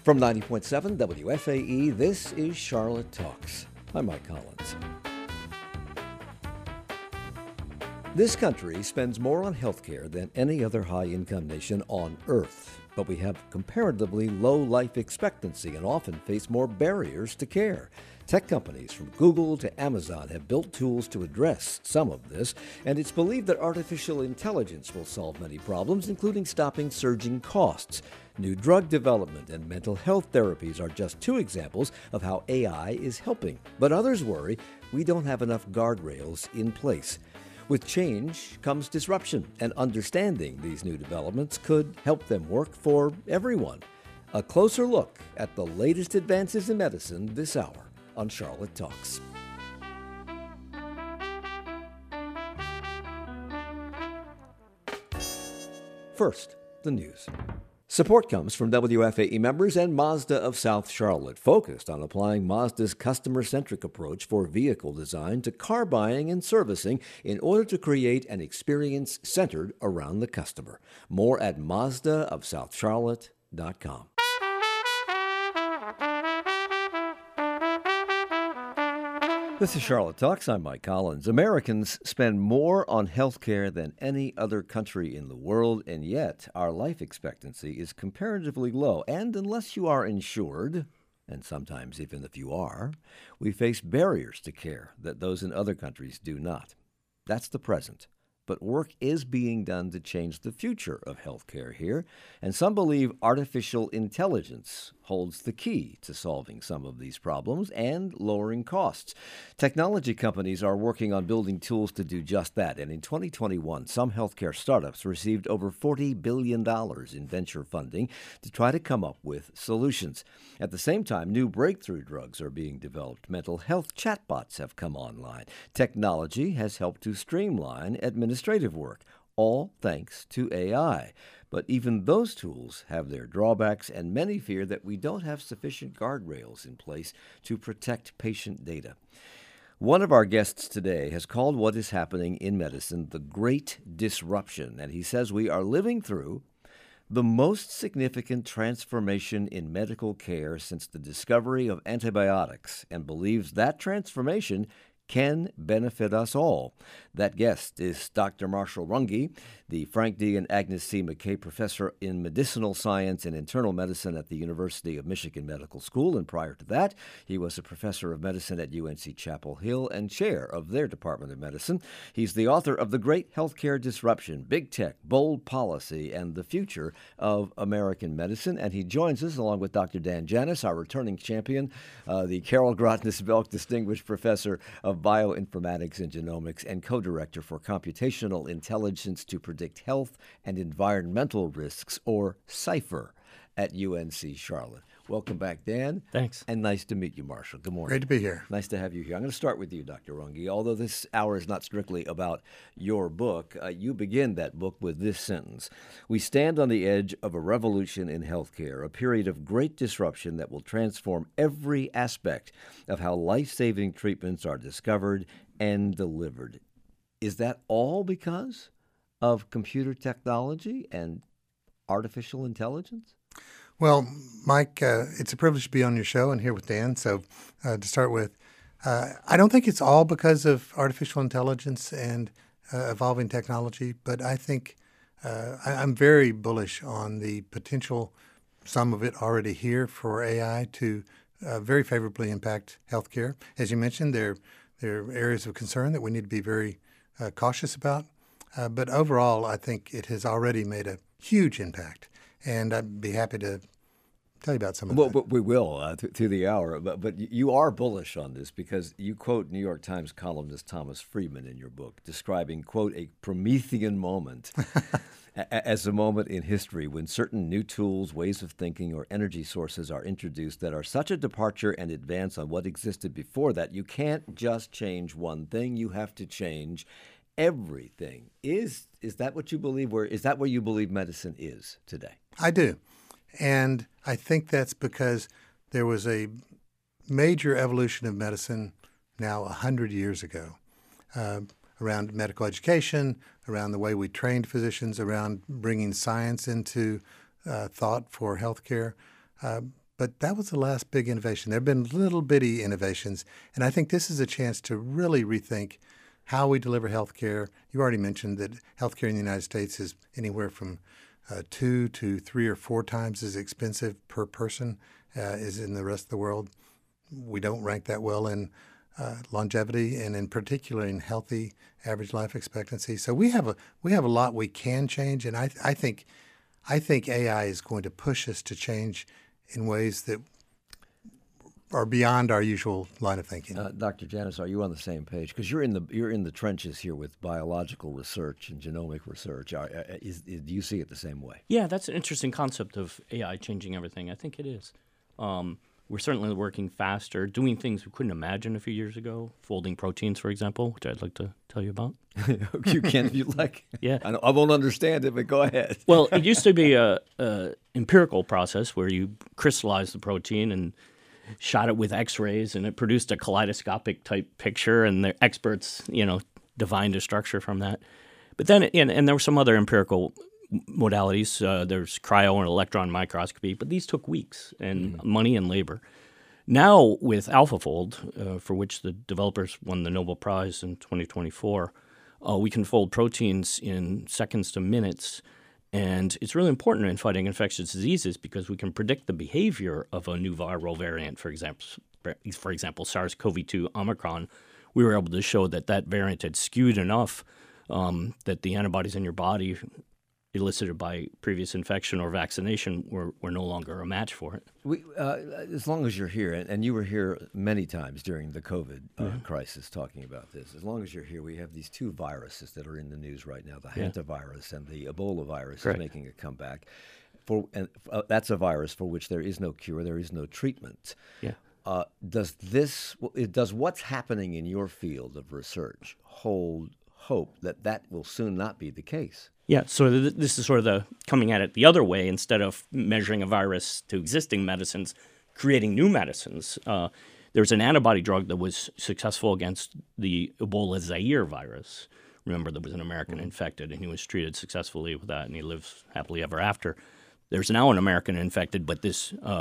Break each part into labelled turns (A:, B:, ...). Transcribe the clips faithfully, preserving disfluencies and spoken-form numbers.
A: From ninety point seven W F A E, this is Charlotte Talks. I'm Mike Collins. This country spends more on healthcare than any other high-income nation on Earth, but we have comparatively low life expectancy and often face more barriers to care. Tech companies from Google to Amazon have built tools to address some of this, and it's believed that artificial intelligence will solve many problems, including stopping surging costs. New drug development and mental health therapies are just two examples of how A I is helping. But others worry we don't have enough guardrails in place. With change comes disruption, and understanding these new developments could help them work for everyone. A closer look at the latest advances in medicine this hour on Charlotte Talks. First, the news. Support comes from W F A E members and Mazda of South Charlotte, focused on applying Mazda's customer-centric approach for vehicle design to car buying and servicing in order to create an experience centered around the customer. More at Mazda of South Charlotte dot com. This is Charlotte Talks. I'm Mike Collins. Americans spend more on health care than any other country in the world, and yet our life expectancy is comparatively low. And unless you are insured, and sometimes even if you are, we face barriers to care that those in other countries do not. That's the present. But work is being done to change the future of healthcare here, and some believe artificial intelligence holds the key to solving some of these problems and lowering costs. Technology companies are working on building tools to do just that, and in twenty twenty-one, some healthcare startups received over forty billion dollars in venture funding to try to come up with solutions. At the same time, new breakthrough drugs are being developed. Mental health chatbots have come online. Technology has helped to streamline administrative work, all thanks to A I. But even those tools have their drawbacks, and many fear that we don't have sufficient guardrails in place to protect patient data. One of our guests today has called what is happening in medicine the Great Disruption, and he says we are living through the most significant transformation in medical care since the discovery of antibiotics, and believes that transformation can benefit us all. That guest is Doctor Marshall Runge, the Frank D. and Agnes C. McKay Professor in Medicinal Science and Internal Medicine at the University of Michigan Medical School, and prior to that, he was a professor of medicine at U N C Chapel Hill and chair of their Department of Medicine. He's the author of The Great Healthcare Disruption, Big Tech, Bold Policy, and the Future of American Medicine, and he joins us along with Doctor Dan Janis, our returning champion, uh, the Carol Grotnes-Belk Distinguished Professor of Bioinformatics and Genomics and co-director for Computational Intelligence to Predict Health and Environmental Risks, or CIPHER, at U N C Charlotte. Welcome back, Dan.
B: Thanks.
A: And nice to meet you, Marshall. Good morning.
C: Great to be here.
A: Nice to have you here. I'm going to start with you, Doctor Runge. Although this hour is not strictly about your book, uh, you begin that book with this sentence: "We stand on the edge of a revolution in healthcare, a period of great disruption that will transform every aspect of how life-saving treatments are discovered and delivered." Is that all because of computer technology and artificial intelligence?
C: Well, Mike, uh, it's a privilege to be on your show and here with Dan. So uh, to start with, uh, I don't think it's all because of artificial intelligence and uh, evolving technology, but I think uh, I, I'm very bullish on the potential, some of it already here, for A I to uh, very favorably impact healthcare. As you mentioned, there, there are areas of concern that we need to be very uh, cautious about. Uh, but overall, I think it has already made a huge impact. And I'd be happy to tell you about some of
A: well,
C: that.
A: Well, we will uh, th- through the hour. But, but you are bullish on this because you quote New York Times columnist Thomas Friedman in your book, describing, quote, a Promethean moment a- as a moment in history when certain new tools, ways of thinking, or energy sources are introduced that are such a departure and advance on what existed before that. You can't just change one thing. You have to change everything. Is is that what you believe? Where is that where you believe medicine is today?
C: I do. And I think that's because there was a major evolution of medicine now one hundred years ago uh, around medical education, around the way we trained physicians, around bringing science into uh, thought for healthcare. Uh, but that was the last big innovation. There have been little bitty innovations, and I think this is a chance to really rethink how we deliver healthcare. You already mentioned that healthcare in the United States is anywhere from uh, two to three or four times as expensive per person uh, as in the rest of the world. We don't rank that well in uh, longevity, and in particular in healthy average life expectancy. So we have a we have a lot we can change, and I I think I think A I is going to push us to change in ways that are beyond our usual line of thinking.
A: Uh, Doctor Janis, are you on the same page? Because you're in the you're in the trenches here with biological research and genomic research. Are, uh, is, is, do you see it the same way?
B: Yeah, that's an interesting concept of A I changing everything. I think it is. Um, we're certainly working faster, doing things we couldn't imagine a few years ago, folding proteins, for example, which I'd like to tell you about.
A: You can if you like.
B: Yeah.
A: I, I won't understand it, but go ahead.
B: Well, it used to be a, a empirical process where you crystallized the protein and shot it with X-rays, and it produced a kaleidoscopic type picture, and the experts, you know, divined a structure from that. But then, and, and there were some other empirical modalities. Uh, there's cryo and electron microscopy, but these took weeks and mm-hmm. money and labor. Now with AlphaFold, uh, for which the developers won the Nobel Prize in twenty twenty-four, uh, we can fold proteins in seconds to minutes. And it's really important in fighting infectious diseases because we can predict the behavior of a new viral variant. For example, for example, SARS-C o V two Omicron, we were able to show that that variant had skewed enough um, that the antibodies in your body elicited by previous infection or vaccination were, were no longer a match for it.
A: We, uh, as long as you're here, and, and you were here many times during the COVID uh, yeah. crisis talking about this, as long as you're here, we have these two viruses that are in the news right now, the
B: yeah.
A: hantavirus and the Ebola virus
B: Correct.
A: is making a comeback. For, and uh, that's a virus for which there is no cure, there is no treatment.
B: Yeah.
A: Uh, does this, does what's happening in your field of research hold hope that that will soon not be the case?
B: Yeah, so th- this is sort of the coming at it the other way. Instead of measuring a virus to existing medicines, creating new medicines. Uh, there's an antibody drug that was successful against the Ebola Zaire virus. Remember, there was an American mm-hmm. infected, and he was treated successfully with that, and he lives happily ever after. There's now an American infected, but this uh,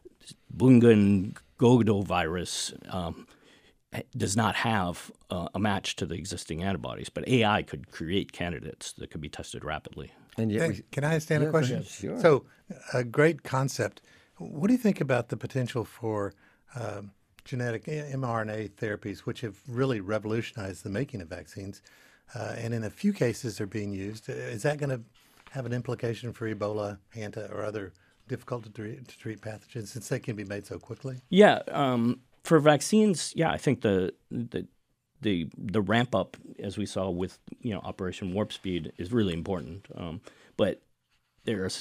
B: Bungan-Godo virus um, does not have uh, a match to the existing antibodies, but A I could create candidates that could be tested rapidly.
C: And yet, hey, can I stand
A: yeah,
C: a question?
A: Sure.
C: So, a great concept. What do you think about the potential for uh, genetic mRNA therapies, which have really revolutionized the making of vaccines, uh, and in a few cases are being used? Is that going to have an implication for Ebola, Hanta, or other difficult to treat, to treat pathogens, since they can be made so quickly?
B: Yeah. Um, For vaccines, yeah, I think the the the, the ramp up, as we saw with you know Operation Warp Speed, is really important. Um, but there's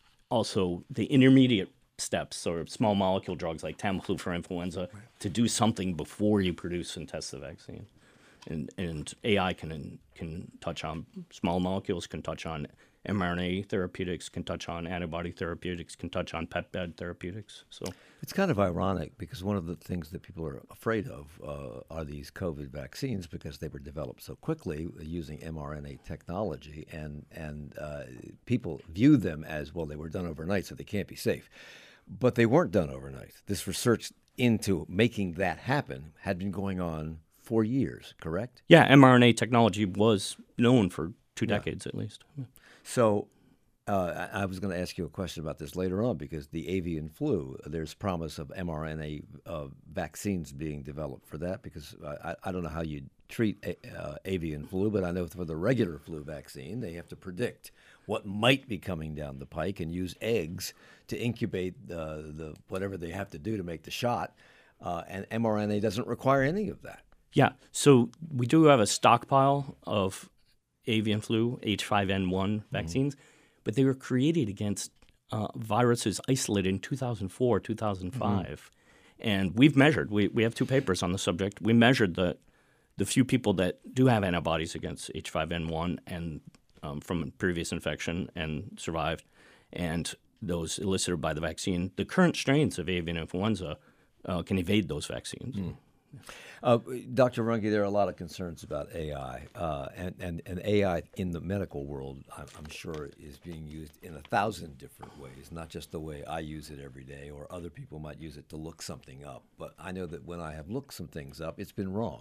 B: also the intermediate steps, sort of small molecule drugs like Tamiflu for influenza, right. to do something before you produce and test the vaccine. And and A I can can touch on small molecules, can touch on mRNA therapeutics, can touch on antibody therapeutics, can touch on peptide therapeutics. So
A: it's kind of ironic because one of the things that people are afraid of uh, are these COVID vaccines because they were developed so quickly using mRNA technology, and and uh, people view them as, well, they were done overnight, so they can't be safe. But they weren't done overnight. This research into making that happen had been going on for years, correct?
B: Yeah, mRNA technology was known for two
A: yeah.
B: decades at least. Yeah.
A: So uh, I was going to ask you a question about this later on because the avian flu, there's promise of mRNA uh, vaccines being developed for that because I, I don't know how you treat a, uh, avian flu, but I know for the regular flu vaccine, they have to predict what might be coming down the pike and use eggs to incubate uh, the whatever they have to do to make the shot, uh, and mRNA doesn't require any of that.
B: Yeah, so we do have a stockpile of avian flu, H five N one vaccines, mm-hmm. but they were created against uh, viruses isolated in two thousand four, two thousand five. Mm-hmm. And we've measured, we, we have two papers on the subject, we measured the the few people that do have antibodies against H five N one and um, from previous infection and survived, and those elicited by the vaccine. The current strains of avian influenza uh, can evade those vaccines. Mm.
A: Uh, Doctor Runge, there are a lot of concerns about A I, uh, and, and, and A I in the medical world, I'm, I'm sure, is being used in a thousand different ways, not just the way I use it every day, or other people might use it to look something up. But I know that when I have looked some things up, it's been wrong.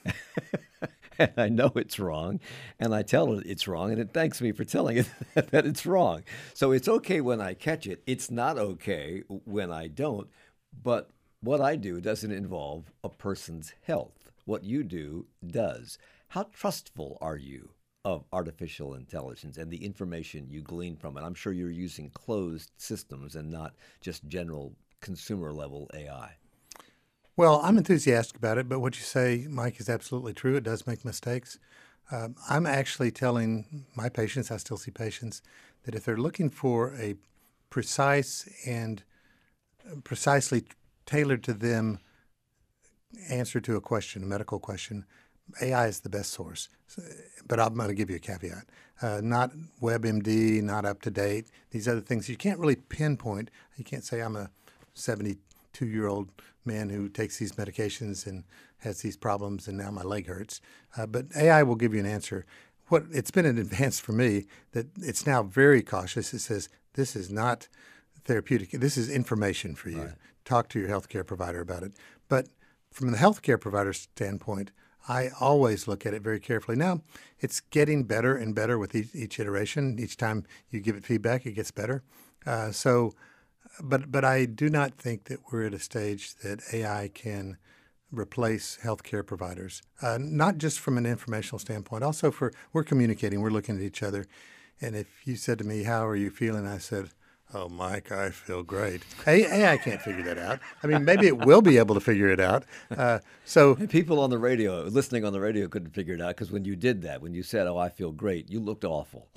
A: And I know it's wrong, and I tell it it's wrong, and it thanks me for telling it that it's wrong. So it's okay when I catch it. It's not okay when I don't. But what I do doesn't involve a person's health. What you do does. How trustful are you of artificial intelligence and the information you glean from it? I'm sure you're using closed systems and not just general consumer level A I.
C: Well, I'm enthusiastic about it, but what you say, Mike, is absolutely true. It does make mistakes. Um, I'm actually telling my patients, I still see patients, that if they're looking for a precise and precisely tailored to them answer to a question, a medical question, A I is the best source. But I'm going to give you a caveat. Uh, not WebMD, not up to date, these other things. You can't really pinpoint. You can't say I'm a seventy-two-year-old man who takes these medications and has these problems and now my leg hurts. Uh, but A I will give you an answer. What it's been an advance for me that it's now very cautious. It says this is not therapeutic. This is information for you. Right. Talk to your healthcare provider about it. But from the healthcare provider standpoint, I always look at it very carefully. Now, it's getting better and better with each, each iteration. Each time you give it feedback, it gets better. Uh, so, but but I do not think that we're at a stage that A I can replace healthcare providers. Uh, not just from an informational standpoint, also for we're communicating, we're looking at each other. And if you said to me, "How are you feeling?" I said, "Oh, Mike, I feel great." A I can't figure that out. I mean, maybe it will be able to figure it out. Uh, so
A: people on the radio, listening on the radio, couldn't figure it out because when you did that, when you said, "Oh, I feel great," you looked awful.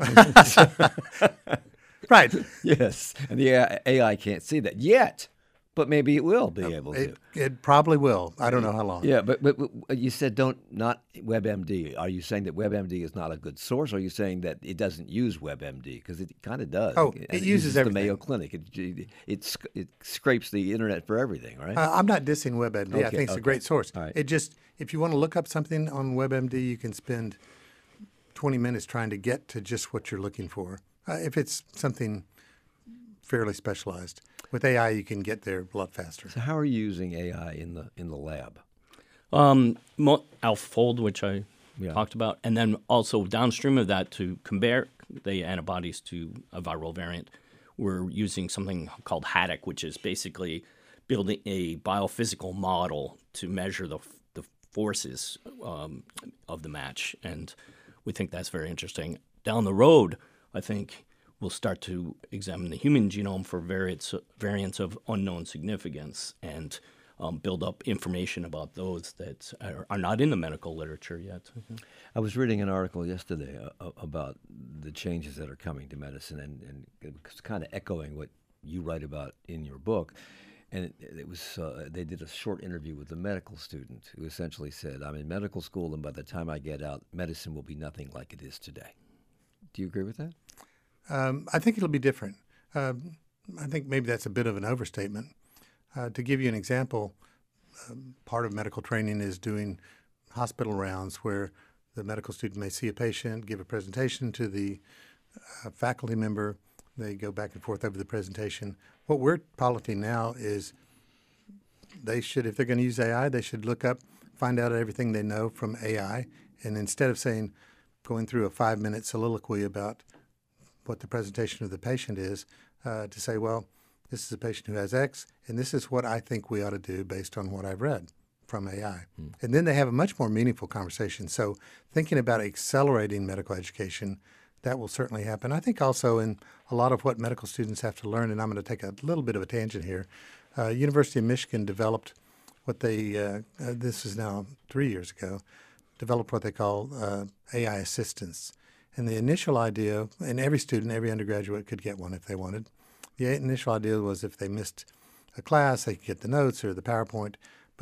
C: Right.
A: Yes, and the A I can't see that yet, but maybe it will be able
C: it,
A: to.
C: It probably will. I don't know how long.
A: Yeah, but, but, but you said don't not WebMD. Are you saying that WebMD is not a good source? Or are you saying that it doesn't use WebMD because it kind of does?
C: Oh, it, it uses, uses
A: the Mayo Clinic. It, it it it scrapes the internet for everything, right?
C: Uh, I'm not dissing WebMD.
A: Okay,
C: I think it's
A: okay.
C: a great source.
A: All right.
C: It just if you want to look up something on WebMD, you can spend twenty minutes trying to get to just what you're looking for. Uh, if it's something fairly specialized. With A I, you can get there a lot faster.
A: So how are you using A I in the in the lab?
B: Um, AlphaFold, which I
A: yeah.
B: talked about, and then also downstream of that to compare the antibodies to a viral variant, we're using something called HADOC, which is basically building a biophysical model to measure the the forces um, of the match, and we think that's very interesting. Down the road, I think we'll start to examine the human genome for variants, variants of unknown significance and um, build up information about those that are, are not in the medical literature yet.
A: I was reading an article yesterday uh, about the changes that are coming to medicine, and, and it's kind of echoing what you write about in your book. And it, it was uh, they did a short interview with a medical student who essentially said, "I'm in medical school, and by the time I get out, medicine will be nothing like it is today." Do you agree with that?
C: Um, I think it'll be different. Um, I think maybe that's a bit of an overstatement. Uh, to give you an example, um, part of medical training is doing hospital rounds where the medical student may see a patient, give a presentation to the uh, faculty member. They go back and forth over the presentation. What we're piloting now is they should, if they're going to use A I, they should look up, find out everything they know from A I, and instead of saying, going through a five-minute soliloquy about what the presentation of the patient is, uh, to say, well, this is a patient who has X, and this is what I think we ought to do based on what I've read from A I. Hmm. And then they have a much more meaningful conversation. So thinking about accelerating medical education, that will certainly happen. I think also in a lot of what medical students have to learn, and I'm going to take a little bit of a tangent here, uh, University of Michigan developed what they, uh, uh, this is now three years ago, developed what they call uh, A I assistants. And the initial idea, and every student, every undergraduate could get one if they wanted. The initial idea was if they missed a class, they could get the notes or the PowerPoint. But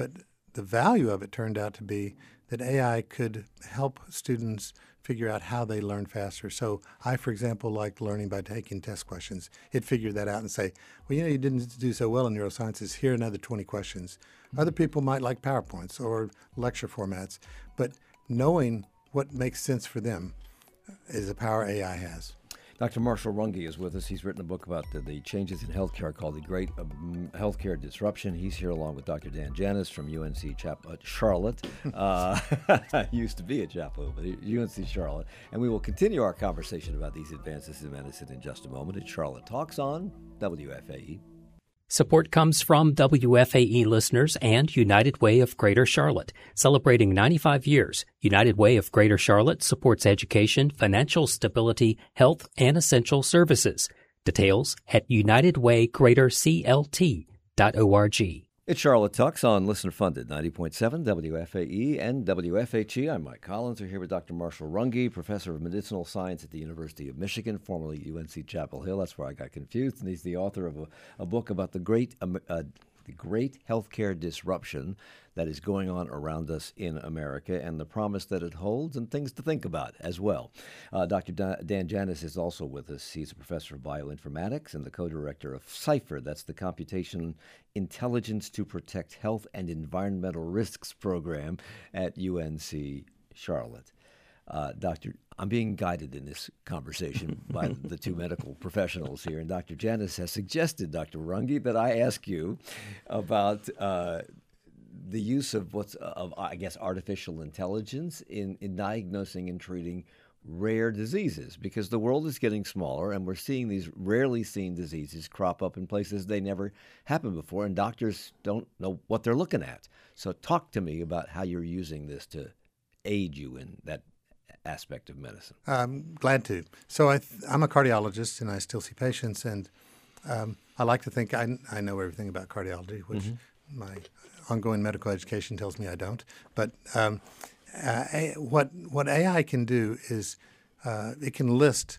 C: the value of it turned out to be that A I could help students figure out how they learn faster. So I, for example, like learning by taking test questions. It figured that out and say, well, you know, you didn't do so well in neurosciences. Here are another twenty questions. Mm-hmm. Other people might like PowerPoints or lecture formats, but knowing what makes sense for them is the power A I has.
A: Doctor Marshall Runge is with us. He's written a book about the, the changes in healthcare called The Great um, Healthcare Disruption. He's here along with Doctor Dan Janis from U N C Chap- uh, Charlotte. Uh, used to be at Chapel, but U N C Charlotte. And we will continue our conversation about these advances in medicine in just a moment. It's Charlotte Talks on W F A E.
D: Support comes from W F A E listeners and United Way of Greater Charlotte. Celebrating ninety-five years, United Way of Greater Charlotte supports education, financial stability, health, and essential services. Details at united way greater c l t dot org.
A: It's Charlotte Talks on listener-funded ninety point seven W F A E and W F H E. I'm Mike Collins. We're here with Doctor Marshall Runge, professor of medicinal science at the University of Michigan, formerly U N C Chapel Hill. That's where I got confused. And he's the author of a, a book about the great um, uh, the great healthcare disruption that is going on around us in America and the promise that it holds and things to think about as well. Uh, Doctor Dan Janis is also with us. He's a professor of bioinformatics and the co-director of CIPHER. That's the Computation Intelligence to Protect Health and Environmental Risks program at U N C Charlotte. Uh, Doctor, I'm being guided in this conversation by the two medical professionals here, and Doctor Janis has suggested, Doctor Runge, that I ask you about uh, the use of what's of I guess artificial intelligence in, in diagnosing and treating rare diseases, because the world is getting smaller and we're seeing these rarely seen diseases crop up in places they never happened before, and doctors don't know what they're looking at. So talk to me about how you're using this to aid you in that aspect of medicine.
C: I'm glad to. So I th- I'm a cardiologist and I still see patients, and um, I like to think I, I know everything about cardiology, which mm-hmm. my ongoing medical education tells me I don't. But um, uh, a, what what A I can do is uh, it can list,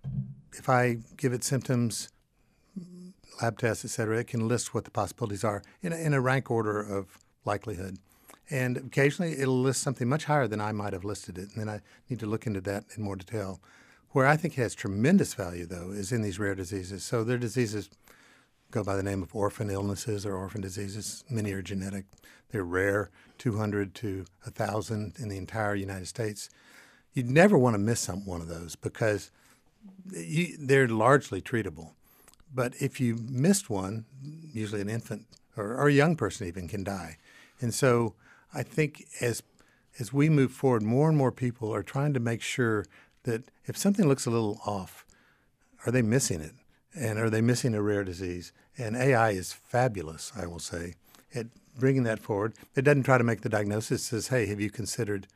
C: if I give it symptoms, lab tests, et cetera, it can list what the possibilities are in a, in a rank order of likelihood. And occasionally it'll list something much higher than I might have listed it, and then I need to look into that in more detail. Where I think it has tremendous value, though, is in these rare diseases. So their diseases go by the name of orphan illnesses or orphan diseases. Many are genetic. They're rare, two hundred to one thousand in the entire United States. You'd never want to miss some one of those because you, they're largely treatable. But if you missed one, usually an infant or, or a young person even can die. And so I think as as we move forward, more and more people are trying to make sure that if something looks a little off, are they missing it? And are they missing a rare disease? And A I is fabulous, I will say, at bringing that forward. It doesn't try to make the diagnosis. It says, hey, have you considered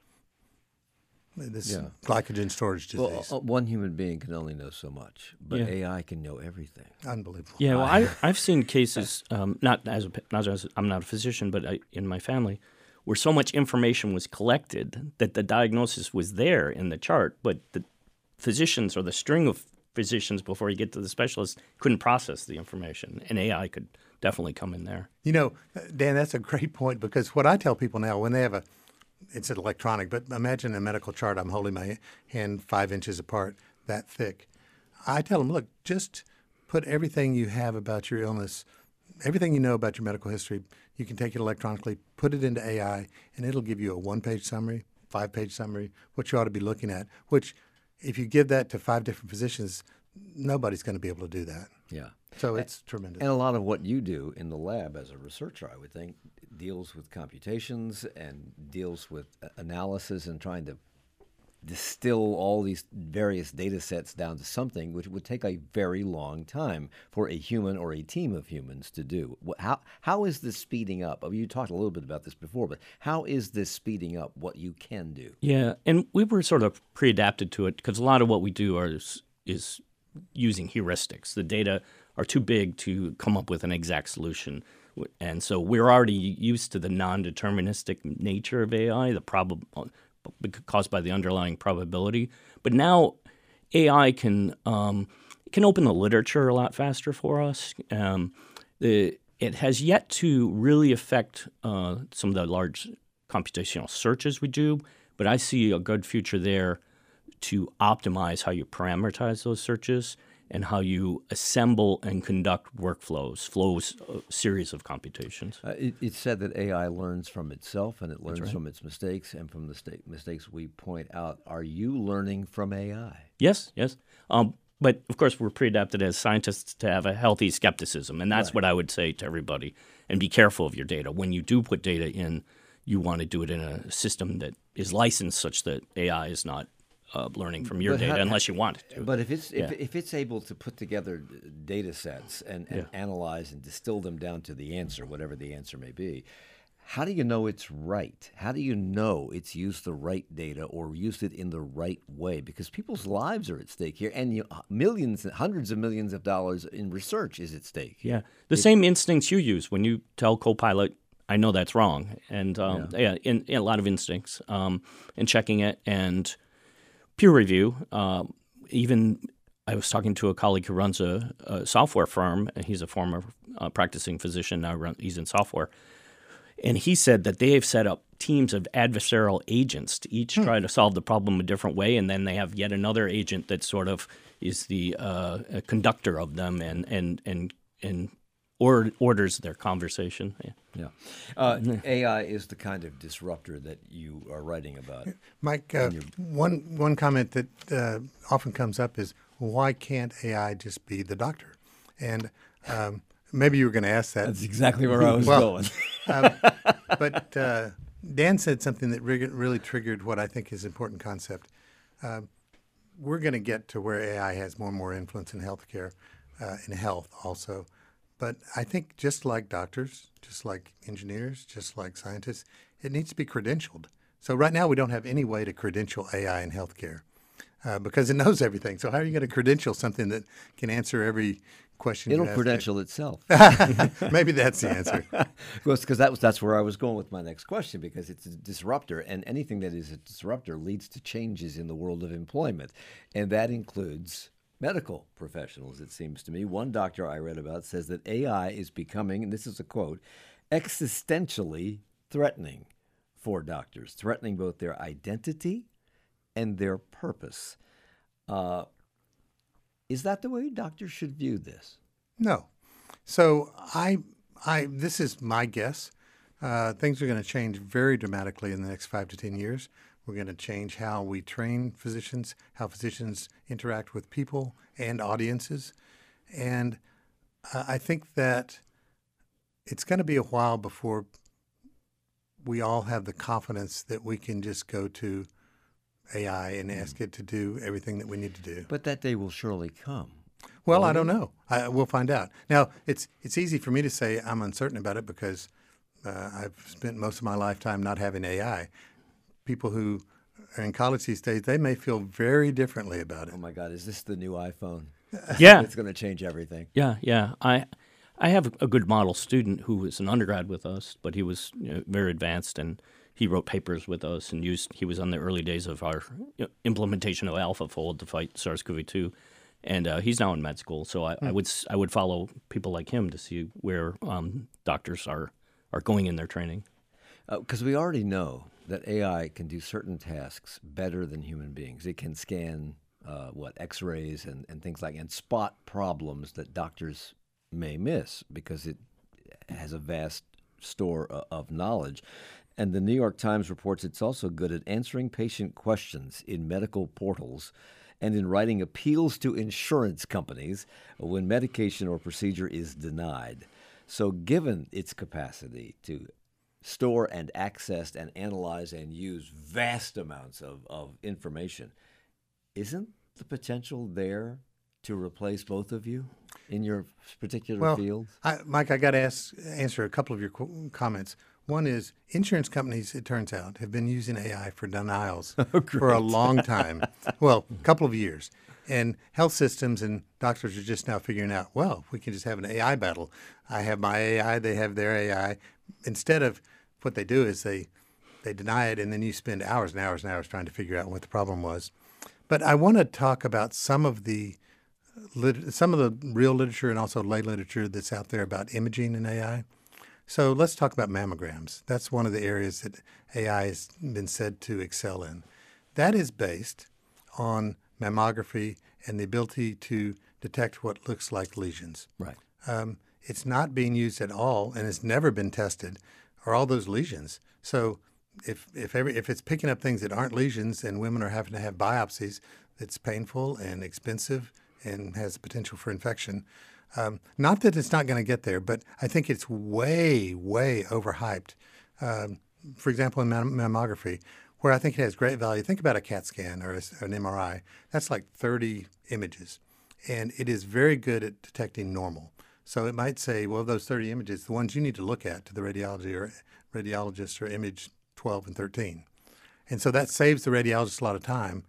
C: this yeah. glycogen storage disease?
A: Well, one human being can only know so much, but
B: yeah.
A: A I can know everything.
C: Unbelievable.
B: Yeah, well, I, I've seen cases, um, not as a, not as a, I'm not a physician, but I, in my family, where so much information was collected that the diagnosis was there in the chart, but the physicians or the string of physicians before you get to the specialist couldn't process the information, and A I could definitely come in there.
C: You know, Dan, that's a great point, because what I tell people now when they have a, it's an electronic, but imagine a medical chart. I'm holding my hand five inches apart, that thick. I tell them, look, just put everything you have about your illness, everything you know about your medical history, you can take it electronically, put it into A I, and it'll give you a one-page summary, five-page summary, what you ought to be looking at, which if you give that to five different physicians, nobody's going to be able to do that.
A: Yeah.
C: So it's tremendous.
A: And a lot of what you do in the lab as a researcher, I would think, deals with computations and deals with analysis and trying to distill all these various data sets down to something which would take a very long time for a human or a team of humans to do. How how is this speeding up? I mean, you talked a little bit about this before, but how is this speeding up what you can do?
B: Yeah, and we were sort of pre-adapted to it because a lot of what we do are, is, is using heuristics. The data are too big to come up with an exact solution. And so we're already used to the non-deterministic nature of A I, the prob- caused by the underlying probability. But now A I can um, can open the literature a lot faster for us. Um, the, it has yet to really affect uh, some of the large computational searches we do, but I see a good future there to optimize how you parameterize those searches and how you assemble and conduct workflows, flows, a series of computations.
A: Uh, it, it's said that A I learns from itself and it learns
B: right.
A: from its mistakes and from the sta- mistakes we point out. Are you learning from A I?
B: Yes, yes. Um, but, of course, we're pre-adapted as scientists to have a healthy skepticism, and that's
A: Right.
B: what I would say to everybody. And be careful of your data. When you do put data in, you want to do it in a system that is licensed such that A I is not uh, learning from your
A: But
B: data
A: how-
B: unless you want it to.
A: But if it's
B: Yeah.
A: if, if it's able to put together d- data sets and, and
B: Yeah.
A: analyze and distill them down to the answer, whatever the answer may be, how do you know it's right? How do you know it's used the right data or used it in the right way? Because people's lives are at stake here, and you, millions, hundreds of millions of dollars in research is at stake.
B: Yeah, the same instincts you use when you tell Copilot, I know that's wrong. And um, yeah, yeah in, in a lot of instincts um, and checking it and peer review. Um, even I was talking to a colleague who runs a, a software firm, and he's a former uh, practicing physician, now run, he's in software. And he said that they have set up teams of adversarial agents to each
C: Hmm.
B: try to solve the problem a different way, and then they have yet another agent that sort of is the uh, a conductor of them and and and and or, orders their conversation. Yeah.
A: Yeah. Uh, A I is the kind of disruptor that you are writing about.
C: Mike, uh, one one comment that uh, often comes up is, why can't A I just be the doctor? And um, maybe you were going to ask that.
A: That's exactly where I was
C: Well,
A: going.
C: um, but uh, Dan said something that re- really triggered what I think is an important concept. Uh, we're going to get to where A I has more and more influence in healthcare, uh, in health also. But I think just like doctors, just like engineers, just like scientists, it needs to be credentialed. So right now we don't have any way to credential A I in healthcare uh, because it knows everything. So how are you going to credential something that can answer every question?
A: It'll
C: you ask
A: credential itself.
C: it? Maybe that's the answer.
A: Because that was that's where I was going with my next question, because it's a disruptor, and anything that is a disruptor leads to changes in the world of employment, and that includes medical professionals, it seems to me. One doctor I read about says that A I is becoming, and this is a quote, existentially threatening for doctors, threatening both their identity and their purpose. Uh, is that the way doctors should view this?
C: No. So I, I, this is my guess. Uh, things are going to change very dramatically in the next five to ten years. We're going to change how we train physicians, how physicians interact with people and audiences. And uh, I think that it's going to be a while before we all have the confidence that we can just go to A I and ask it to do everything that we need to do.
A: But that day will surely come.
C: Well, I don't know. I, we'll find out. Now, it's it's easy for me to say I'm uncertain about it because uh, I've spent most of my lifetime not having A I. People who are in college these days, they may feel very differently about it.
A: Oh my God, is this the new iPhone?
B: Yeah.
A: It's going to change everything.
B: Yeah, yeah. I I have a good model student who was an undergrad with us, but he was you know, very advanced, and he wrote papers with us and used. He was on the early days of our you know, implementation of AlphaFold to fight SARS-C o V two, and uh, he's now in med school. So I, I would s- I would follow people like him to see where um, doctors are are going in their training.
A: Because we already know that A I can do certain tasks better than human beings. It can scan uh, what X-rays and, and things like, and spot problems that doctors may miss because it has a vast store uh, of knowledge. And the New York Times reports it's also good at answering patient questions in medical portals and in writing appeals to insurance companies when medication or procedure is denied. So given its capacity to store and access and analyze and use vast amounts of, of information, isn't the potential there to replace both of you in your particular
C: Well,
A: fields?
C: I, Mike, I got to ask, answer a couple of your qu- comments. One is insurance companies, it turns out, have been using A I for denials for a long time. Well, a couple of years. And health systems and doctors are just now figuring out, well, we can just have an A I battle. I have my A I, they have their A I. Instead of what they do is they, they deny it, and then you spend hours and hours and hours trying to figure out what the problem was. But I want to talk about some of the lit- some of the real literature and also lay literature that's out there about imaging and A I. So let's talk about mammograms. That's one of the areas that A I has been said to excel in. That is based on mammography and the ability to detect what looks like lesions.
A: Right.
C: Um, it's not being used at all, and it's never been tested, are all those lesions. So if if every if it's picking up things that aren't lesions and women are having to have biopsies, that's painful and expensive and has potential for infection. Um, not that it's not going to get there, but I think it's way, way overhyped. Um, for example, in mam- mammography, where I think it has great value, think about a CAT scan or a, an M R I. That's like thirty images, and it is very good at detecting normal. So it might say, well, those thirty images, the ones you need to look at to the radiology or radiologist are image twelve and thirteen. And so that saves the radiologist a lot of time.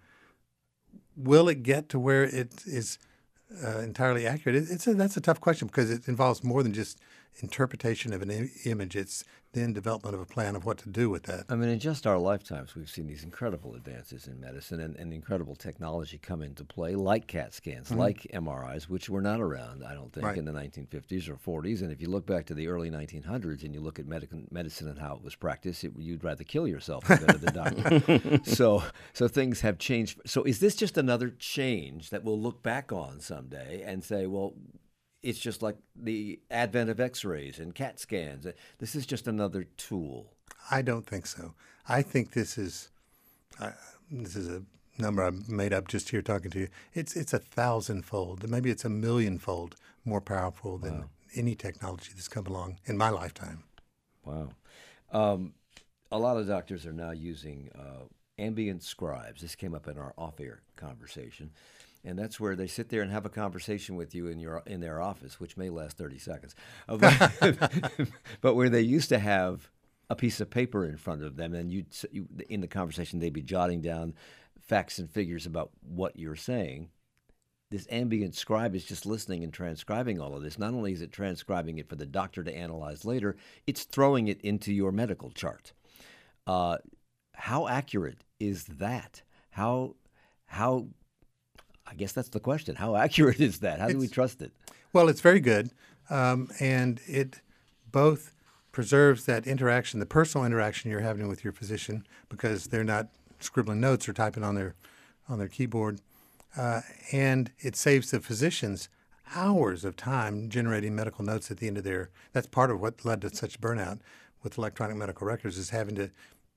C: Will it get to where it is uh, entirely accurate? It, it's a, that's a tough question because it involves more than just interpretation of an im- image. It's then development of a plan of what to do with that.
A: I mean, in just our lifetimes, we've seen these incredible advances in medicine and, and incredible technology come into play, like CAT scans, mm-hmm. like M R Is, which were not around, I don't think,
C: right.
A: in the nineteen fifties or forties. And if you look back to the early nineteen hundreds and you look at medic- medicine and how it was practiced, it, you'd rather kill yourself than go to the doctor. so, so things have changed. So is this just another change that we'll look back on someday and say, well, it's just like the advent of X-rays and CAT scans. This is just another tool.
C: I don't think so. I think this is uh, this is a number I've made up just here talking to you. It's it's a thousandfold, maybe it's a millionfold more powerful than wow. any technology that's come along in my lifetime.
A: Wow. Um, a lot of doctors are now using uh, ambient scribes. This came up in our off-air conversation. And that's where they sit there and have a conversation with you in your in their office, which may last thirty seconds. Uh, but, but where they used to have a piece of paper in front of them, and you'd, you in the conversation they'd be jotting down facts and figures about what you're saying. This ambient scribe is just listening and transcribing all of this. Not only is it transcribing it for the doctor to analyze later, it's throwing it into your medical chart. Uh, how accurate is that? How how I guess that's the question. How accurate is that? How do it's, we trust it?
C: Well, it's very good, um, and it both preserves that interaction, the personal interaction you're having with your physician, because they're not scribbling notes or typing on their on their keyboard, uh, and it saves the physicians hours of time generating medical notes at the end of their. That's part of what led to such burnout with electronic medical records, is having to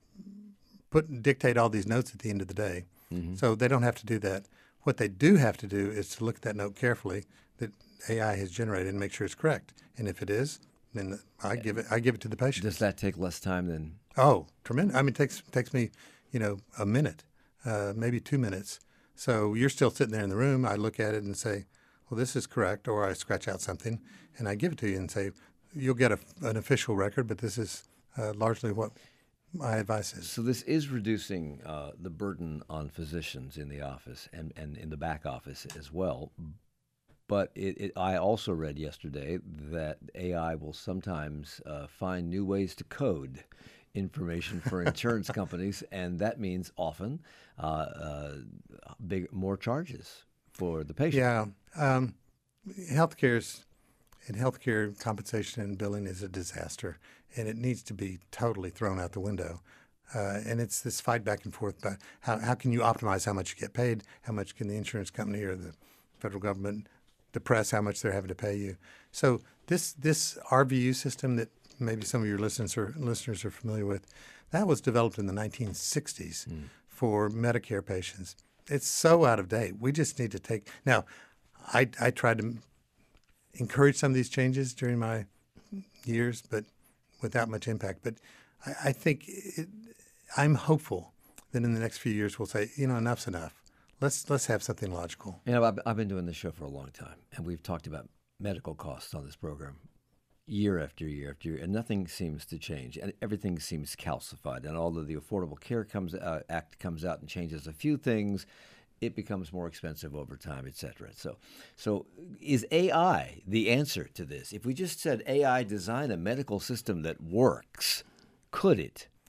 C: put dictate all these notes at the end of the day. Mm-hmm. So they don't have to do that. What they do have to do is to look at that note carefully that A I has generated and make sure it's correct. And if it is, then I give it I give it to the patient.
A: Does that take less time than?
C: Oh, tremendous! I mean, it takes takes me, you know, a minute, uh, maybe two minutes. So you're still sitting there in the room. I look at it and say, well, this is correct, or I scratch out something and I give it to you and say, you'll get a, an official record, but this is uh, largely what my advice is.
A: So this is reducing uh, the burden on physicians in the office and, and in the back office as well. But it, it, I also read yesterday that A I will sometimes uh, find new ways to code information for insurance companies, and that means often uh, uh, big more charges for the patient.
C: Yeah, um, healthcare's and healthcare compensation and billing is a disaster, and it needs to be totally thrown out the window. Uh, and it's this fight back and forth about how, how can you optimize how much you get paid, how much can the insurance company or the federal government depress how much they're having to pay you. So this this R V U system that maybe some of your listeners are, listeners are familiar with, that was developed in the nineteen sixties mm. for Medicare patients. It's so out of date. We just need to take – now, I, I tried to – encourage some of these changes during my years, but without much impact. But I, I think it, I'm hopeful that in the next few years we'll say, you know, enough's enough. Let's let's have something logical.
A: You know, I've, I've been doing this show for a long time, and we've talked about medical costs on this program year after year after year, and nothing seems to change, and everything seems calcified. And although the Affordable Care comes uh, Act comes out and changes a few things, it becomes more expensive over time, et cetera. So, so is A I the answer to this? If we just said A I design a medical system that works, could it?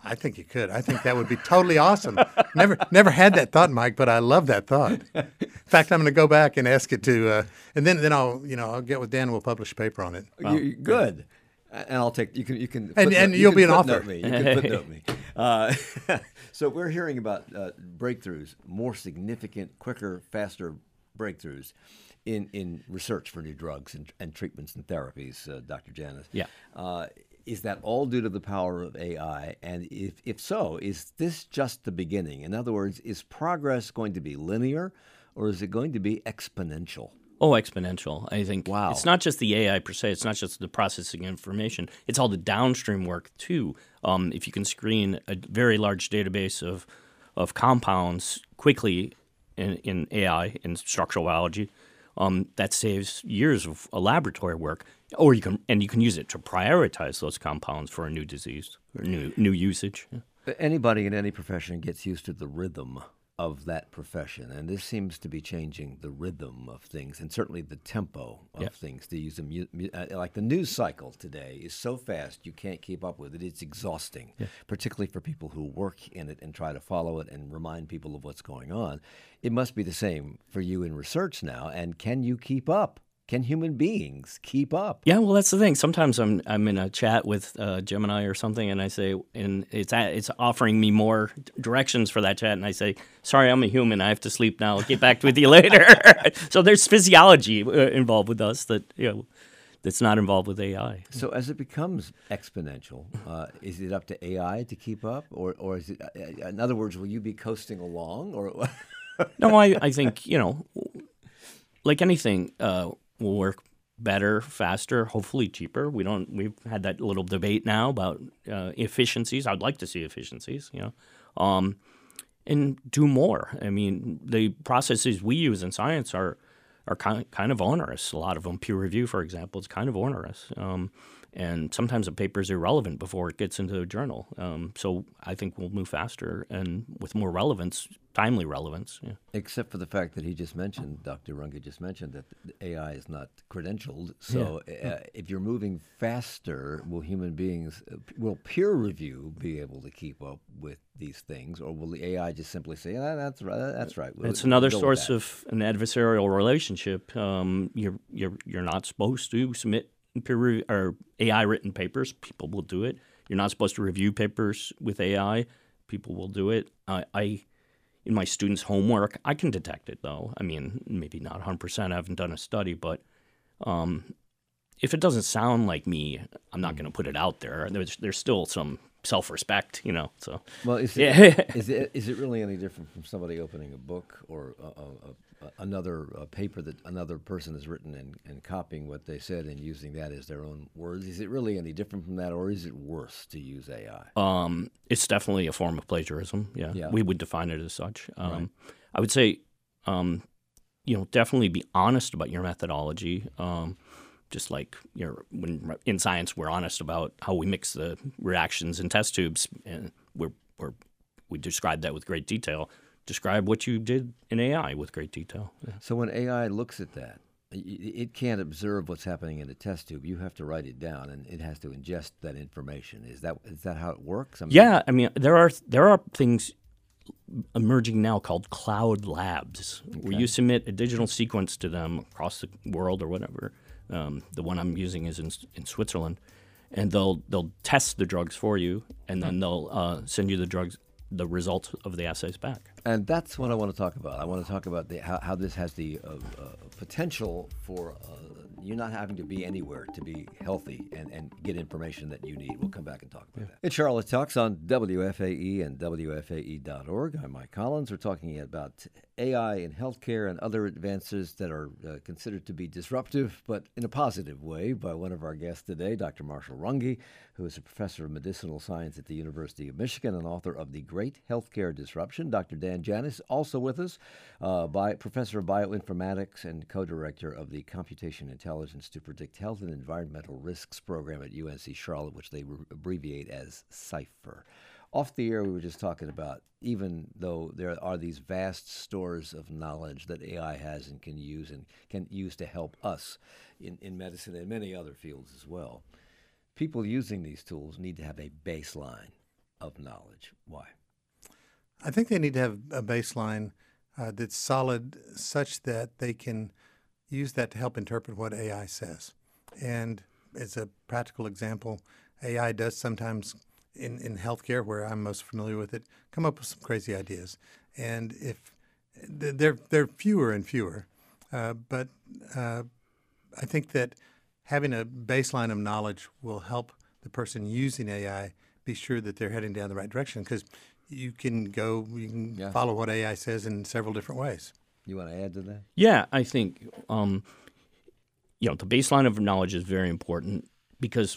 C: I think you could. I think that would be totally awesome. Never, never had that thought, Mike, but I love that thought. In fact, I'm going to go back and ask it to, uh, and then, then I'll, you know, I'll get with Dan and we'll publish a paper on it.
A: You- you- good. And I'll take you can you can
C: And-
A: footnote-
C: and
A: you
C: you'll
A: can
C: be an
A: footnote
C: author.
A: Me. You can footnote me. Uh, so we're hearing about uh, breakthroughs, more significant, quicker, faster breakthroughs in, in research for new drugs and, and treatments and therapies. Uh, Doctor Janis.
B: Yeah.
A: Uh, is that all due to the power of A I? And if if so, is this just the beginning? In other words, is progress going to be linear, or is it going to be exponential?
B: Oh, exponential. I think
A: Wow.
B: it's not just the A I per se. It's not just the processing of information. It's all the downstream work, too. Um, if you can screen a very large database of of compounds quickly in, in A I, in structural biology, um, that saves years of uh, laboratory work. Or you can and you can use it to prioritize those compounds for a new disease or new new usage. Yeah.
A: Anybody in any profession gets used to the rhythm of that profession, and this seems to be changing the rhythm of things, and certainly the tempo of
B: Yeah.
A: things. To use a mu- mu- uh, like the news cycle today is so fast you can't keep up with it. It's exhausting, particularly for people who work in it and try to follow it and remind people of what's going on. It must be the same for you in research now. And can you keep up? Can human beings keep up?
B: Yeah, well, that's the thing. Sometimes I'm I'm in a chat with uh, Gemini or something, and I say, and it's a- it's offering me more directions for that chat, and I say, "Sorry, I'm a human. I have to sleep now. I'll get back with you later." So there's physiology uh, involved with us that you know that's not involved with A I.
A: So as it becomes exponential, uh, is it up to A I to keep up, or or is it? Uh, in other words, will you be coasting along, or?
B: No, I I think you know, like anything, uh, will work better, faster, hopefully cheaper. We don't. We've had that little debate now about uh, efficiencies. I'd like to see efficiencies, you know, um, and do more. I mean, the processes we use in science are are kind kind of onerous. A lot of them, peer review, for example, is kind of onerous. Um, and sometimes a paper is irrelevant before it gets into a journal. Um, so I think we'll move faster and with more relevance, timely relevance. Yeah.
A: Except for the fact that he just mentioned, Doctor Runge just mentioned that A I is not credentialed. So uh, if you're moving faster, will human beings, uh, will peer review be able to keep up with these things, or will the A I just simply say, ah, "That's right, that's right"? We'll,
B: It's another
A: we'll go with
B: source
A: that.
B: of an adversarial relationship. Um, you're you're you're not supposed to submit peer review or A I written papers. People will do it. You're not supposed to review papers with A I. People will do it. I, I in my students' homework, I can detect it though. I mean, maybe not one hundred percent. I haven't done a study, but um, if it doesn't sound like me, I'm not going to put it out there. There's there's still some self-respect, you know. So
A: Well, is it,
B: yeah.
A: is it is it really any different from somebody opening a book or a, a, a, another uh paper that another person has written and, and copying what they said and using that as their own words? Is it really any different from that, or is it worse to use A I?
B: Um, it's definitely a form of plagiarism. Yeah,
A: Yeah.
B: we would define it as such. Um, I would say, um, you know, definitely be honest about your methodology. Um, just like you're, when in science, we're honest about how we mix the reactions in test tubes, and we're, we're we describe that with great detail. Describe what you did in A I with great detail. Yeah.
A: So when A I looks at that, i- i- it can't observe what's happening in a test tube. You have to write it down, and it has to ingest that information. Is that is that how it works? I mean,
B: Yeah, I mean, there are there are things emerging now called cloud labs, where you submit a digital sequence to them across the world or whatever. Um, the one I'm using is in in Switzerland, and they'll they'll test the drugs for you, and then they'll uh, send you the drugs, the results of the assays back.
A: And that's what I want to talk about. I want to talk about the, how, how this has the uh, uh, potential for uh, you not having to be anywhere to be healthy and, and get information that you need. We'll come back and talk about that. It's Charlotte Talks on W F A E and W F A E dot org. I'm Mike Collins. We're talking about A I in healthcare and other advances that are uh, considered to be disruptive, but in a positive way, by one of our guests today, Doctor Marshall Runge, who is a professor of medicinal science at the University of Michigan and author of The Great Healthcare Disruption. Doctor Dan Janis, also with us, uh, by professor of bioinformatics and co-director of the Computation Intelligence to Predict Health and Environmental Risks program at U N C Charlotte, which they re- abbreviate as CIPHER. Off the air, we were just talking about, even though there are these vast stores of knowledge that A I has and can use and can use to help us in, in medicine and many other fields as well, people using these tools need to have a baseline of knowledge. Why?
C: I think they need to have a baseline uh, that's solid such that they can use that to help interpret what A I says. And as a practical example, A I does sometimes, in, in healthcare, where I'm most familiar with it, come up with some crazy ideas. And if they're, they're fewer and fewer, uh, but uh, I think that having a baseline of knowledge will help the person using A I be sure that they're heading down the right direction, because you can go, you can
A: Yeah.
C: follow what A I says in several different ways.
A: You want to add to that?
B: Yeah, I think um, you know the baseline of knowledge is very important because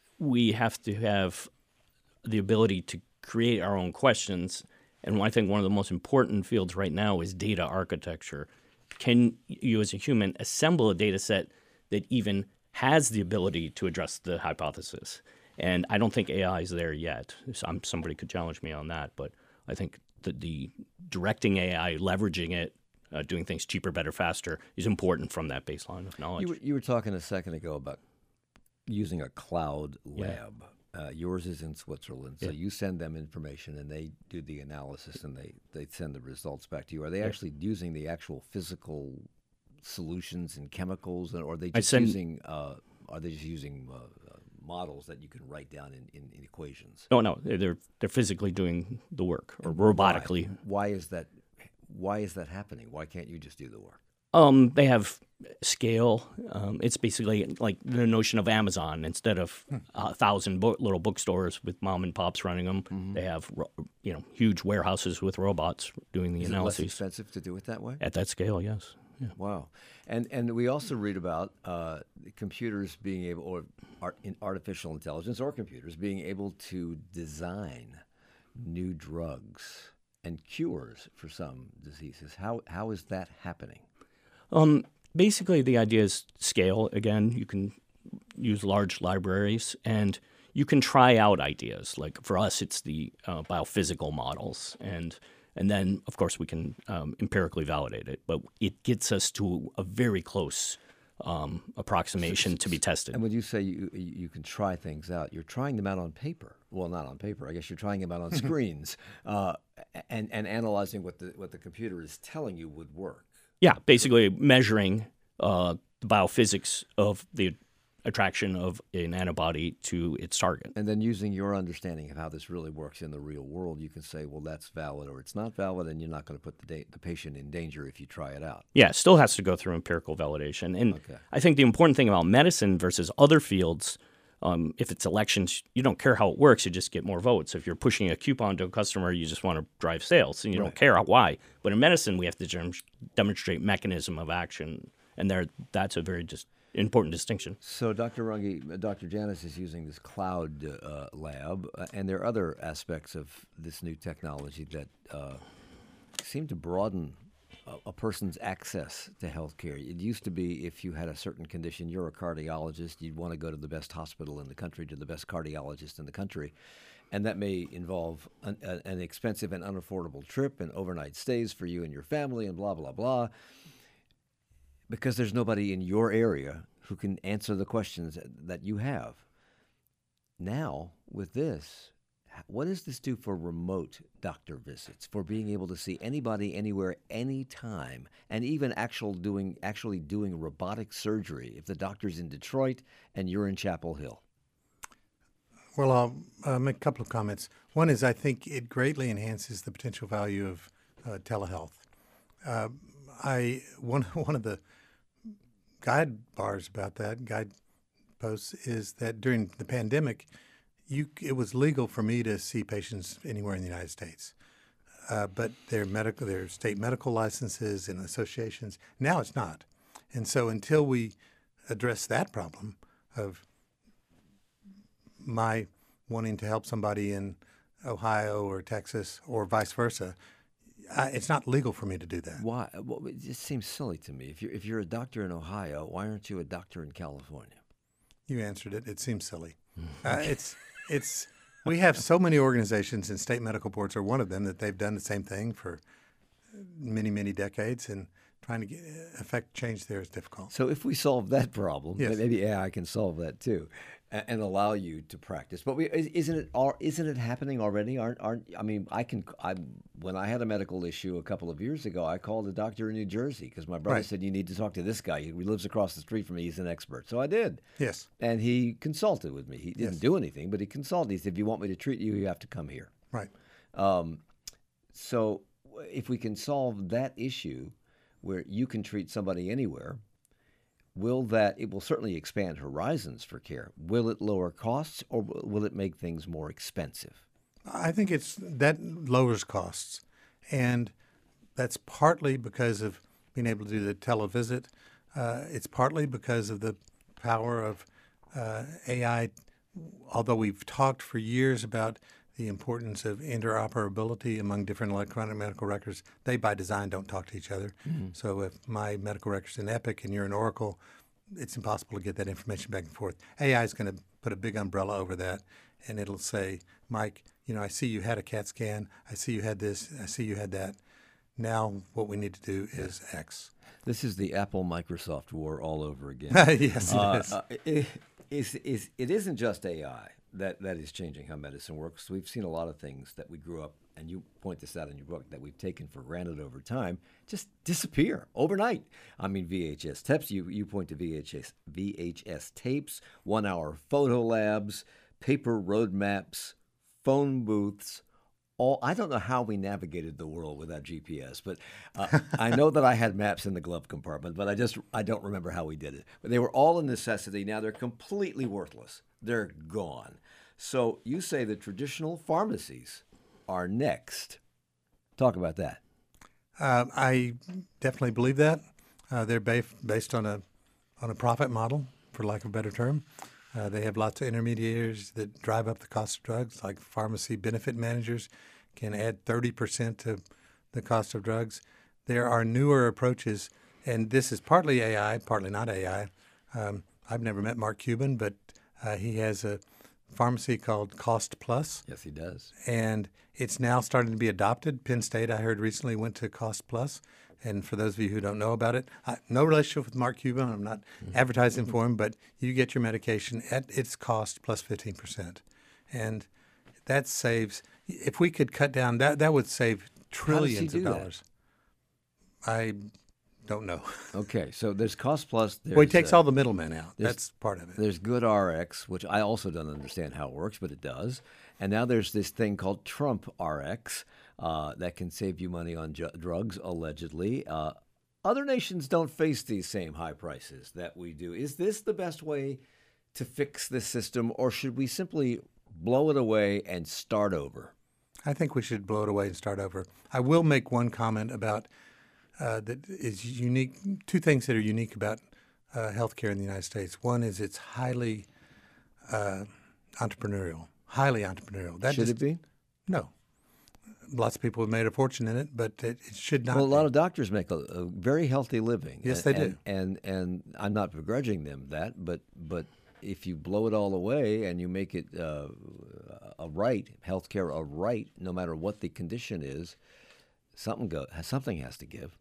B: we have to have the ability to create our own questions. And I think one of the most important fields right now is data architecture. Can you, as a human, assemble a data set that even has the ability to address the hypothesis? And I don't think A I is there yet. Some, somebody could challenge me on that, but I think that the directing A I, leveraging it, uh, doing things cheaper, better, faster is important from that baseline of knowledge.
A: You were, you were talking a second ago about using a cloud lab. Uh, yours is in Switzerland, so
B: Yeah.
A: you send them information and they do the analysis and they, they send the results back to you. Are they actually using the actual physical solutions and chemicals, or are they
B: I
A: just
B: send-
A: using uh, are they just using uh, uh, models that you can write down in, in, in equations?
B: No, no, they're they're physically doing the work or robotically.
A: Why? Why is that? Why is that happening? Why can't you just do the work?
B: Um, they have scale. Um, it's basically like the notion of Amazon. Instead of a thousand bo- little bookstores with mom and pops running them, they have ro- you know huge warehouses with robots doing the
A: Is it less
B: analyses
A: expensive to do it that way?
B: at that scale. Yes. Yeah.
A: Wow, and and we also read about uh, computers being able, or art, in artificial intelligence, or computers being able to design new drugs and cures for some diseases. How how is that happening?
B: Um, basically, the idea is scale. Again, you can use large libraries, and you can try out ideas. Like for us, it's the uh, biophysical models, and and then of course we can um, empirically validate it. But it gets us to a very close um, approximation to be tested.
A: And when you say you you can try things out, you're trying them out on paper. Well, not on paper. I guess you're trying them out on screens, uh, and and analyzing what the what the computer is telling you would work.
B: Yeah, basically measuring uh, the biophysics of the attraction of an antibody to its target.
A: And then using your understanding of how this really works in the real world, you can say, well, that's valid or it's not valid, and you're not going to put the, da- the patient in danger if you try it out.
B: Yeah, it still has to go through empirical validation. And
A: Okay.
B: I think the important thing about medicine versus other fields, um, if it's elections, you don't care how it works, you just get more votes. If you're pushing a coupon to a customer, you just want to drive sales, and you
A: Right.
B: don't care why. But in medicine, we have to dem- demonstrate mechanism of action, and there, that's a very just important distinction.
A: So, Doctor Runge, uh, Doctor Janis is using this cloud uh, lab, uh, and there are other aspects of this new technology that uh, seem to broaden a, a person's access to health care. It used to be if you had a certain condition, you're a cardiologist, you'd want to go to the best hospital in the country, to the best cardiologist in the country. And that may involve an, a, an expensive and unaffordable trip and overnight stays for you and your family and blah, blah, blah. Because there's nobody in your area who can answer the questions that you have. Now, with this, what does this do for remote doctor visits, for being able to see anybody, anywhere, anytime, and even actual doing, actually doing robotic surgery if the doctor's in Detroit and you're in Chapel Hill?
C: Well, I'll uh, make a couple of comments. One is I think it greatly enhances the potential value of uh, telehealth. Uh, I one one of the guide bars about that, guide posts, is that during the pandemic, you it was legal for me to see patients anywhere in the United States. Uh, but their medical, their state medical licenses and associations, now it's not. And so until we address that problem of my wanting to help somebody in Ohio or Texas or vice versa, I, it's not legal for me to do that.
A: Why? Well, it just seems silly to me. If you're, if you're a doctor in Ohio, why aren't you a doctor in California?
C: You answered it. It seems silly. uh, it's it's we have so many organizations, and state medical boards are one of them, that they've done the same thing for many, many decades, and trying to get, affect change there is difficult.
A: So if we solve that problem,
C: Yes.
A: maybe A I can solve that too. and, and allow you to practice. But we, isn't it al- isn't it happening already? Aren't aren't I mean I can I when I had a medical issue a couple of years ago, I called a doctor in New Jersey because my brother
C: Right.
A: said you need to talk to this guy. He lives across the street from me. He's an expert. So I did.
C: Yes.
A: And he consulted with me. He didn't
C: Yes.
A: do anything, but he consulted. He said, if you want me to treat you, you have to come here.
C: Right.
A: Um, so if we can solve that issue where you can treat somebody anywhere, will that, it will certainly expand horizons for care. Will it lower costs or will will it make things more expensive?
C: I think it's that lowers costs, and that's partly because of being able to do the televisit. Uh, it's partly because of the power of uh, A I. Although we've talked for years about the importance of interoperability among different electronic medical records, they by design don't talk to each other. So if my medical record's in Epic and you're in Oracle, it's impossible to get that information back and forth. A I is going to put a big umbrella over that, and it'll say, Mike, you know, I see you had a CAT scan. I see you had this. I see you had that. Now what we need to do is X.
A: This is the Apple Microsoft war all over again.
C: Yes, it
A: Uh,
C: is.
A: uh, it, is, is, it isn't just A I that, that is changing how medicine works. We've seen a lot of things that we grew up, and you point this out in your book, that we've taken for granted over time, just disappear overnight. I mean, V H S tapes, you, you point to V H S, V H S tapes, one-hour photo labs, paper road maps, phone booths. All, I don't know how we navigated the world without G P S, but uh, I know that I had maps in the glove compartment, but I just I don't remember how we did it. But they were all a necessity. Now they're completely worthless. They're gone. So you say the traditional pharmacies are next. Talk about that.
C: Uh, I definitely believe that. Uh, they're ba- based on a on a profit model, for lack of a better term. Uh, they have lots of intermediaries that drive up the cost of drugs, like pharmacy benefit managers can add thirty percent to the cost of drugs. There are newer approaches, and this is partly A I, partly not A I. Um, I've never met Mark Cuban, but uh, he has a pharmacy called Cost Plus,
A: Yes, he does.
C: and it's now starting to be adopted. Penn State, I heard recently, went to Cost Plus. And for those of you who don't know about it, I, no relationship with Mark Cuban. I'm not advertising for him, but you get your medication at its cost plus fifteen percent. And that saves, if we could cut down, that, that would save trillions
A: do
C: of
A: that?
C: dollars. I don't know.
A: Okay, so there's Cost Plus. There's,
C: Well, he takes
A: uh,
C: all the middlemen out.
A: there's-
C: That's part of it.
A: There's Good R X, which I also don't understand how it works, but it does. And now there's this thing called Trump R X uh, that can save you money on ju- drugs, allegedly. Uh, other nations don't face these same high prices that we do. Is this the best way to fix this system, or should we simply blow it away and start over?
C: I think we should blow it away and start over. I will make one comment about uh, that is unique. Two things that are unique about uh, healthcare in the United States. One is it's highly uh, entrepreneurial, highly entrepreneurial. That
A: Should
C: just-
A: it be?
C: No. Lots of people have made a fortune in it, but it, it should not.
A: Well, a
C: be.
A: lot of doctors make a, a very healthy living.
C: Yes,
A: and,
C: they do.
A: And, and and I'm not begrudging them that, but but if you blow it all away and you make it uh, a right, healthcare a right, no matter what the condition is, something go something has to give.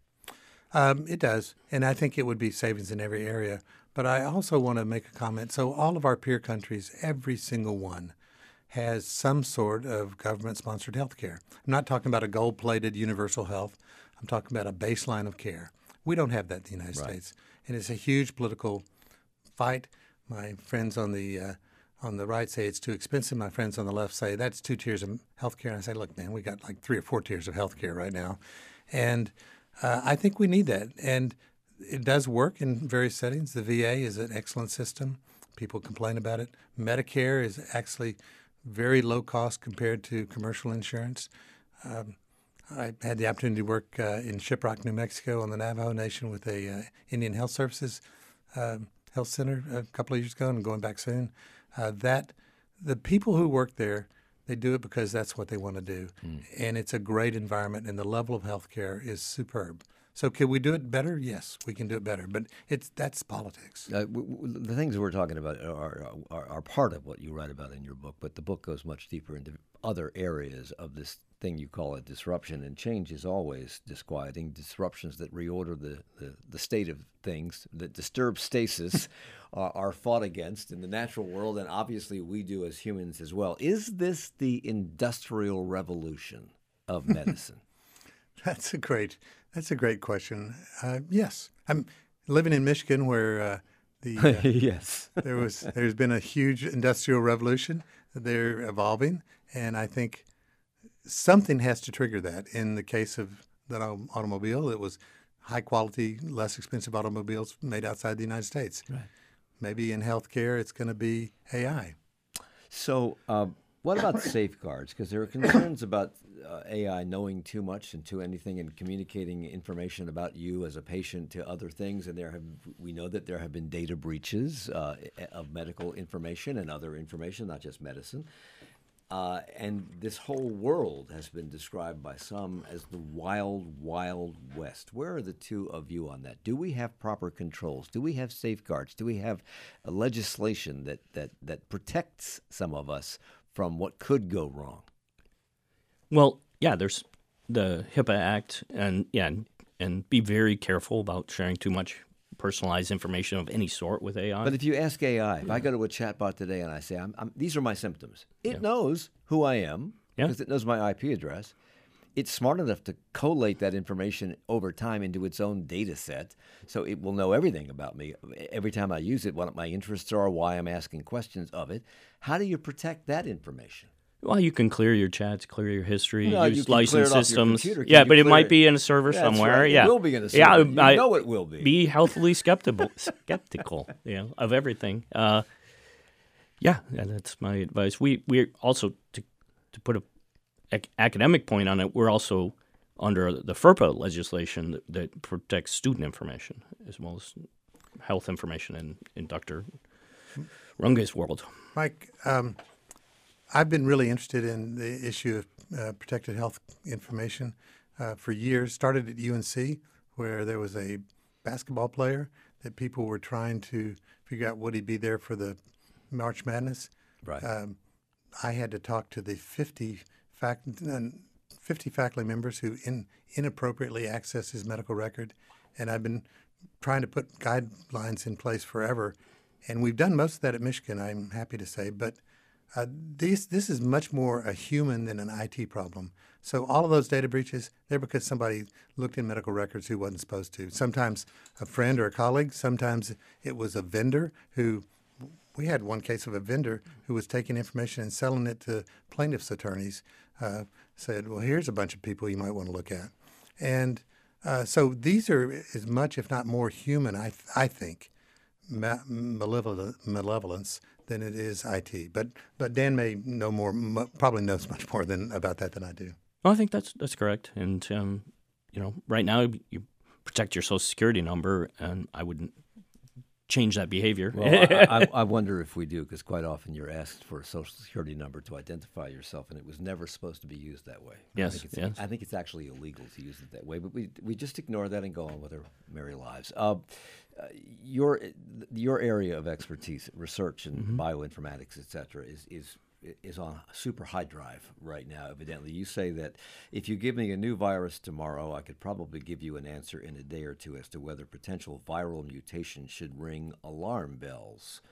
C: Um, it does, and I think it would be savings in every area. But I also want to make a comment. So all of our peer countries, every single one, has some sort of government-sponsored health care. I'm not talking about a gold-plated universal health. I'm talking about a baseline of care. We don't have that in the United
A: Right.
C: States, and it's a huge political fight. My friends on the uh, on the right say it's too expensive. My friends on the left say that's two tiers of health care. And I say, look, man, we got like three or four tiers of health care right now, and uh, I think we need that. And it does work in various settings. The V A is an excellent system. People complain about it. Medicare is actually very low cost compared to commercial insurance. Um, I had the opportunity to work uh, in Shiprock, New Mexico on the Navajo Nation with a uh, Indian Health Services um health center a couple of years ago and going back soon. Uh, that the people who work there, they do it because that's what they want to do. And it's a great environment, and the level of health care is superb. So can we do it better? Yes, we can do it better. But it's that's politics.
A: Uh, w- w- the things we're talking about are, are are part of what you write about in your book, but the book goes much deeper into other areas of this thing you call a disruption. And change is always disquieting. Disruptions that reorder the, the, the state of things, that disturb stasis, are, are fought against in the natural world, and obviously we do as humans as well. Is this the industrial revolution of medicine?
C: That's a great that's a great question. Uh, yes, I'm living in Michigan, where uh, the uh,
A: yes,
C: there was there's been a huge industrial revolution. They're evolving, and I think something has to trigger that. In the case of that automobile, it was high quality, less expensive automobiles made outside the United States.
A: Right.
C: Maybe in healthcare, it's going to be A I.
A: So, uh, what about safeguards? Because there are concerns about uh, A I knowing too much and too anything and communicating information about you as a patient to other things. And there have we know that there have been data breaches uh, of medical information and other information, not just medicine. Uh, and this whole world has been described by some as the wild, wild west. Where are the two of you on that? Do we have proper controls? Do we have safeguards? Do we have a legislation that, that, that protects some of us from what could go wrong?
B: Well, yeah, there's the HIPAA Act, and yeah, and, and be very careful about sharing too much personalized information of any sort with A I.
A: But if you ask A I, if I go to a chatbot today and I say, I'm, I'm, these are my symptoms, it
B: Yeah.
A: knows who I am
B: Yeah.
A: because it knows my I P address. It's smart enough to collate that information over time into its own data set, so it will know everything about me. Every time I use it, what my interests are, why I'm asking questions of it. How do you protect that information?
B: Well, you can clear your chats, clear your history,
A: No, you
B: use
A: can clear
B: license
A: it off your
B: systems.
A: computer. Can
B: Yeah,
A: you
B: but it
A: clear
B: might
A: it?
B: be in a server
A: That's
B: somewhere.
A: right. It
B: Yeah,
A: will be in a
B: Yeah,
A: server. You
B: I-
A: know it will be.
B: Be healthily skeptical, skeptical, you know, of everything. Uh, yeah, yeah, that's my advice. We we also to to put a ac- academic point on it. We're also under the FERPA legislation that, that protects student information as well as health information in, in Doctor Runge's world.
C: Mike, um, I've been really interested in the issue of uh, protected health information uh, for years. Started at U N C, where there was a basketball player that people were trying to figure out would he be there for the March Madness.
A: Right.
C: Um, I had to talk to the fifty, fac- fifty faculty members who in, inappropriately accessed his medical record, and I've been trying to put guidelines in place forever. And we've done most of that at Michigan, I'm happy to say, but Uh, these, this is much more a human than an I T problem. So all of those data breaches, they're because somebody looked in medical records who wasn't supposed to. Sometimes a friend or a colleague. Sometimes it was a vendor who – we had one case of a vendor who was taking information and selling it to plaintiffs' attorneys, uh, said, well, here's a bunch of people you might want to look at. And uh, so these are as much, if not more human, I, th- I think, ma- malevolent, malevolence than it is I T. But but Dan may know more, m- probably knows much more than about that than I do.
B: Well, I think that's that's correct. And um, you know, right now you protect your Social Security number, and I wouldn't change that behavior.
A: Well, I, I, I wonder if we do, because quite often you're asked for a Social Security number to identify yourself, and it was never supposed to be used that way.
B: Yes,
A: I think it's,
B: yes.
A: I think it's actually illegal to use it that way, but we we just ignore that and go on with our merry lives. Uh, uh, your your area of expertise, research and
B: Mm-hmm.
A: bioinformatics, et cetera, is is is on super high drive right now, evidently. You say that if you give me a new virus tomorrow, I could probably give you an answer in a day or two as to whether potential viral mutation should ring alarm bells.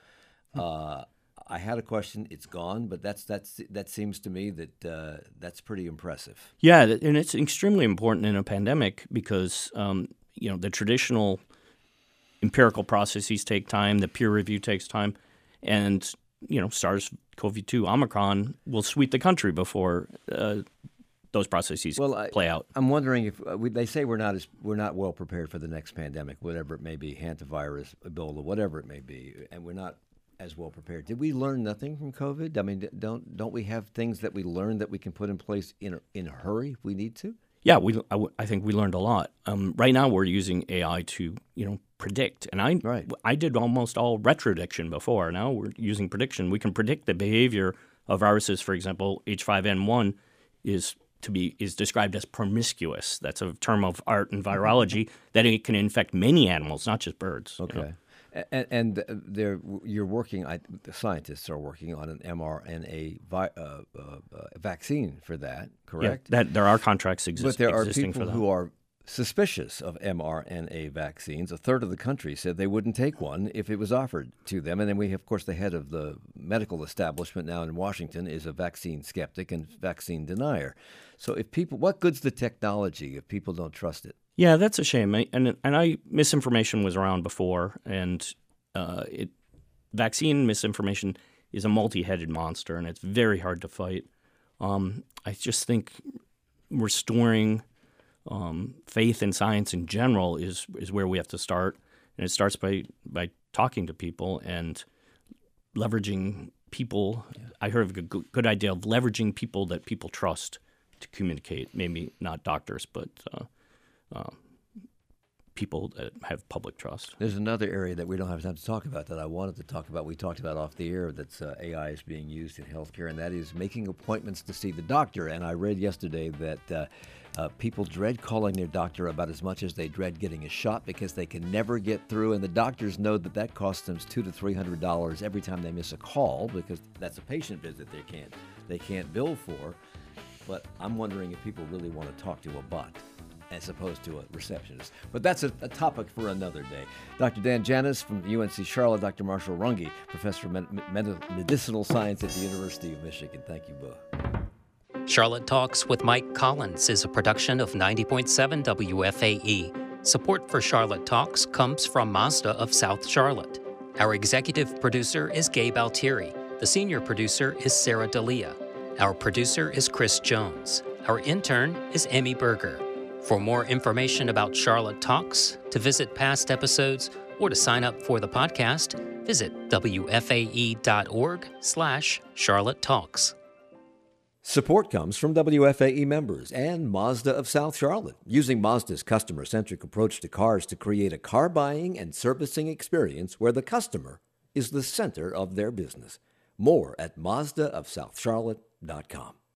A: Uh, I had a question. It's gone, but that's that's that seems to me that uh, that's pretty impressive.
B: Yeah, th- and it's extremely important in a pandemic because um, you know the traditional empirical processes take time, the peer review takes time, and you know SARS-C o V two Omicron will sweep the country before uh, those processes
A: Well, I,
B: play out.
A: I'm wondering if uh, we, they say we're not as we're not well prepared for the next pandemic, whatever it may be, hantavirus, Ebola, whatever it may be, and we're not as well prepared. Did we learn nothing from COVID? I mean, don't don't we have things that we learned that we can put in place in a, in a hurry if we need to?
B: Yeah, we I, w- I think we learned a lot. Um, right now, we're using A I to you know predict, and I
A: Right.
B: I did almost all retrodiction before. Now we're using prediction. We can predict the behavior of viruses. For example, H five N one is to be is described as promiscuous. That's a term of art and virology, that it can infect many animals, not just birds.
A: Okay.
B: You know?
A: And, and they're, you're working, I, the scientists are working on an mRNA vi, uh, uh, uh, vaccine for that, correct?
B: Yeah, that, there are contracts exist,
A: but there are
B: existing
A: people
B: for that.
A: who are suspicious of mRNA vaccines. A third of the country said they wouldn't take one if it was offered to them. And then we have, of course, the head of the medical establishment now in Washington is a vaccine skeptic and vaccine denier. So if people, what good's the technology if people don't trust it?
B: Yeah, that's a shame. I, and and I misinformation was around before, and uh, it vaccine misinformation is a multi-headed monster, and it's very hard to fight. Um, I just think restoring um, faith in science in general is is where we have to start, and it starts by by talking to people and leveraging people. Yeah. I heard of a good, good idea of leveraging people that people trust to communicate. Maybe not doctors, but uh, Uh, people that have public trust.
A: There's another area that we don't have time to talk about that I wanted to talk about. We talked about off the air that uh, A I is being used in healthcare, and that is making appointments to see the doctor. And I read yesterday that uh, uh, people dread calling their doctor about as much as they dread getting a shot because they can never get through, and the doctors know that that costs them two to three hundred dollars every time they miss a call because that's a patient visit they can't they can't bill for. But I'm wondering if people really want to talk to a bot as opposed to a receptionist. But that's a, a topic for another day. Doctor Dan Janis from U N C Charlotte, Doctor Marshall Runge, Professor of Med- Med- Medicinal Science at the University of Michigan. Thank you both.
D: Charlotte Talks with Mike Collins is a production of ninety point seven W F A E. Support for Charlotte Talks comes from Mazda of South Charlotte. Our executive producer is Gabe Altieri. The senior producer is Sarah D'Elia. Our producer is Chris Jones. Our intern is Emmy Berger. For more information about Charlotte Talks, to visit past episodes, or to sign up for the podcast, visit W F A E dot org slash Charlotte Talks.
A: Support comes from W F A E members and Mazda of South Charlotte, using Mazda's customer-centric approach to cars to create a car buying and servicing experience where the customer is the center of their business. More at Mazda of South Charlotte dot com.